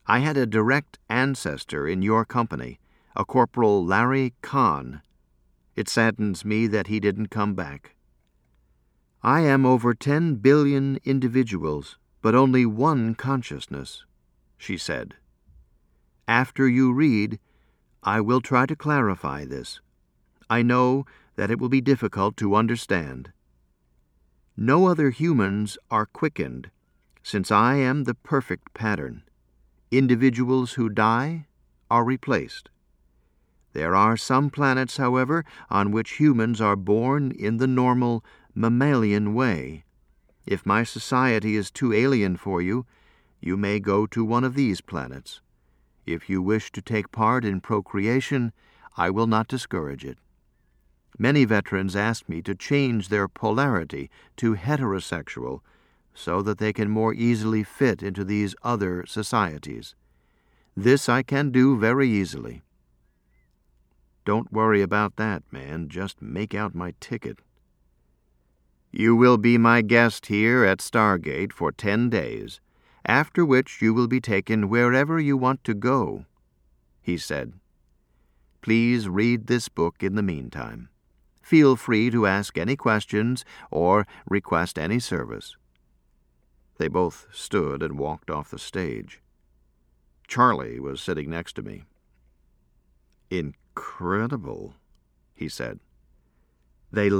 I had a direct ancestor in your company, a Corporal Larry Kahn. It saddens me that he didn't come back. I am over 10 billion individuals, but only one consciousness, she said. After you read, I will try to clarify this. I know that it will be difficult to understand. No other humans are quickened, since I am the perfect pattern. Individuals who die are replaced. There are some planets, however, on which humans are born in the normal mammalian way. If my society is too alien for you, you may go to one of these planets. If you wish to take part in procreation, I will not discourage it. Many veterans ask me to change their polarity to heterosexual so that they can more easily fit into these other societies. This I can do very easily. Don't worry about that, man. Just make out my ticket. You will be my guest here at Stargate for 10 days, after which you will be taken wherever you want to go, he said. Please read this book in the meantime. Feel free to ask any questions or request any service. They both stood and walked off the stage. Charlie was sitting next to me. Incredible, he said. They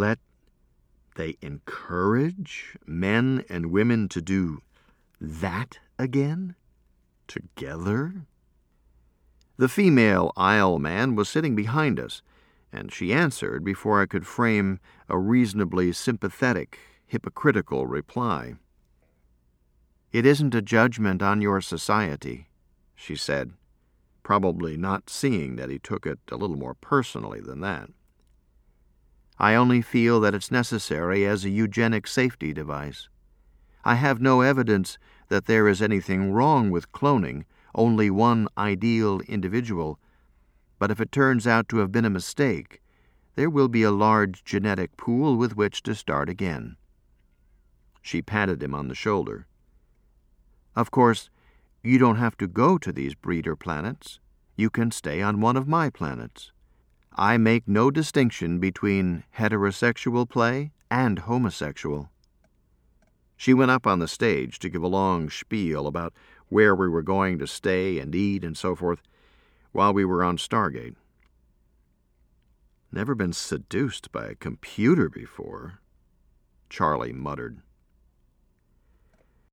encourage men and women to do that again? Together? The female aisle man was sitting behind us, and she answered before I could frame a reasonably sympathetic, hypocritical reply. It isn't a judgment on your society, she said, probably not seeing that he took it a little more personally than that. I only feel that it's necessary as a eugenic safety device. I have no evidence that there is anything wrong with cloning only one ideal individual, but if it turns out to have been a mistake, there will be a large genetic pool with which to start again. She patted him on the shoulder. Of course, you don't have to go to these breeder planets. You can stay on one of my planets. I make no distinction between heterosexual play and homosexual. She went up on the stage to give a long spiel about where we were going to stay and eat and so forth while we were on Stargate. Never been seduced by a computer before, Charlie muttered.